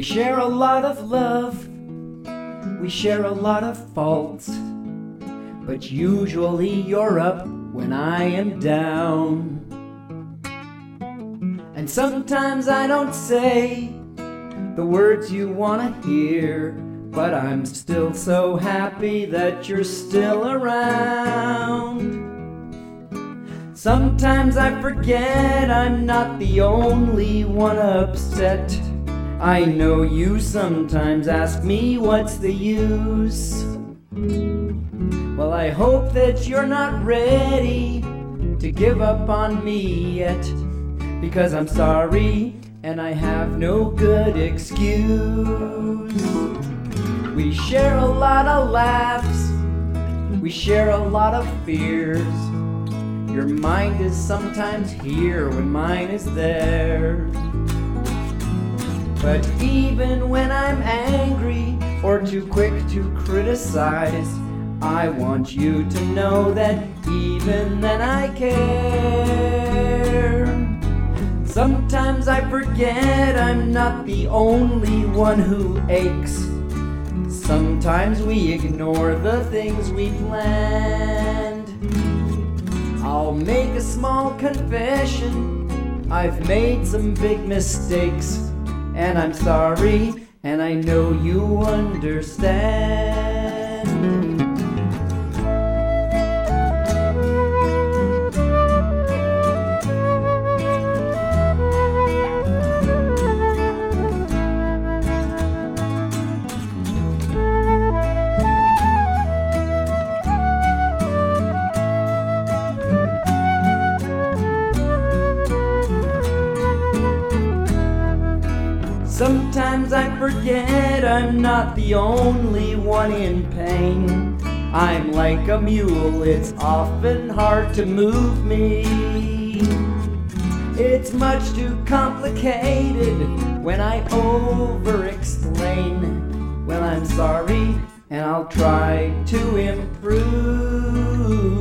We share a lot of love, we share a lot of faults, but usually you're up when I am down. And sometimes I don't say the words you wanna hear, but I'm still so happy that you're still around. Sometimes I forget I'm not the only one upset. I know you sometimes ask me what's the use. Well, I hope that you're not ready to give up on me yet, because I'm sorry and I have no good excuse. We share a lot of laughs, we share a lot of fears. Your mind is sometimes here when mine is there. But even when I'm angry or too quick to criticize, I want you to know that even then I care. Sometimes I forget I'm not the only one who aches. Sometimes we ignore the things we planned. I'll make a small confession. I've made some big mistakes, and I'm sorry, and I know you understand. Sometimes I forget I'm not the only one in pain. I'm like a mule, it's often hard to move me. It's much too complicated when I over-explain. Well, I'm sorry, and I'll try to improve.